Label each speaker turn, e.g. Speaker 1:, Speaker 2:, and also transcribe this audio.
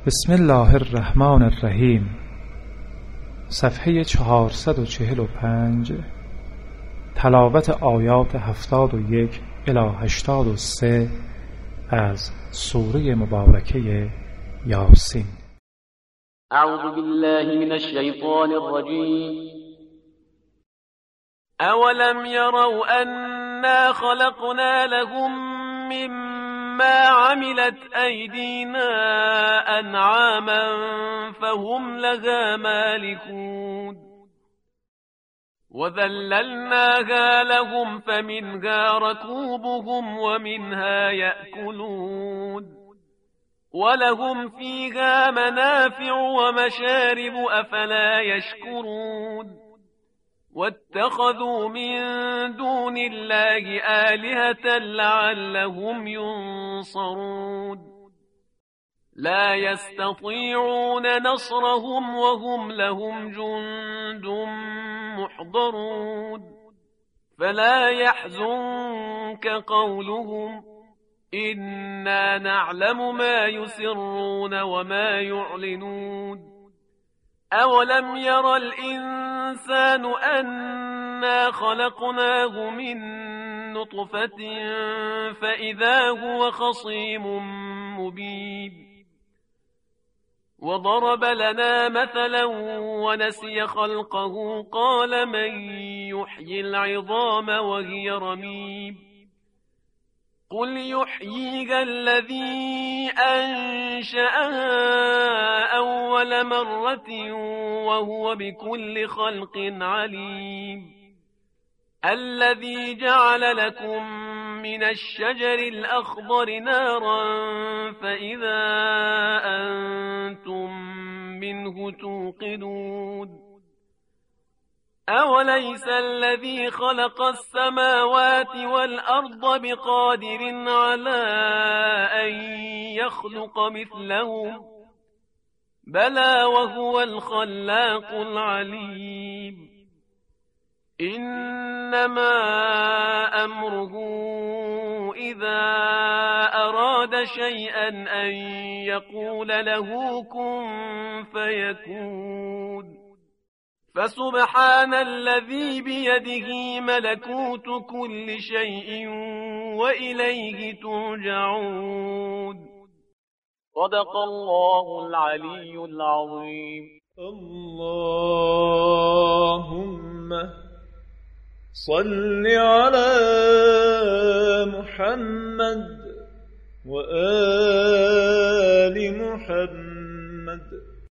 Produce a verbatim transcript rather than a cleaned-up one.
Speaker 1: بسم الله الرحمن الرحیم. صفحه چهارصد و چهل و پنج. تلاوت آیات هفتاد و یک الی هشتاد و سه از سوره مبارکه یاسین.
Speaker 2: اعوذ بالله من الشیطان الرجیم. اولم يروا أنا خلقنا لهم مما عملت أيدينا أنعاما فهم لها مالكون وذللناها لهم فمنها ركوبهم ومنها يأكلون ولهم فيها منافع ومشارب أفلا يشكرون واتخذوا من دون الله آلهة لعلهم ينصرون لا يستطيعون نصرهم وهم لهم جند محضرون فلا يحزنك قولهم إنا نعلم ما يسرون وما يعلنون أولم ير الإنسان أنا خلقناه من نطفة فإذا هو خصيم مبين وضرب لنا مثلا ونسي خلقه قال من يحيي العظام وهي رميم قل يحييها الذي أنشأها أول مرة وهو بكل خلق عليم الذي جعل لكم من الشجر الأخضر نارا فإذا أنتم منه توقدون أوليس الذي خلق السماوات والأرض بقادر على أن يخلق مثلهم بلى وهو الخلاق العليم إنما أمره إذا أراد شيئا أن يقول له كن فيكون فسبحان الذي بيده ملكوت كل شيء وإليه ترجعون صدق الله العلي العظيم.
Speaker 3: اللهم صل على محمد وآل محمد.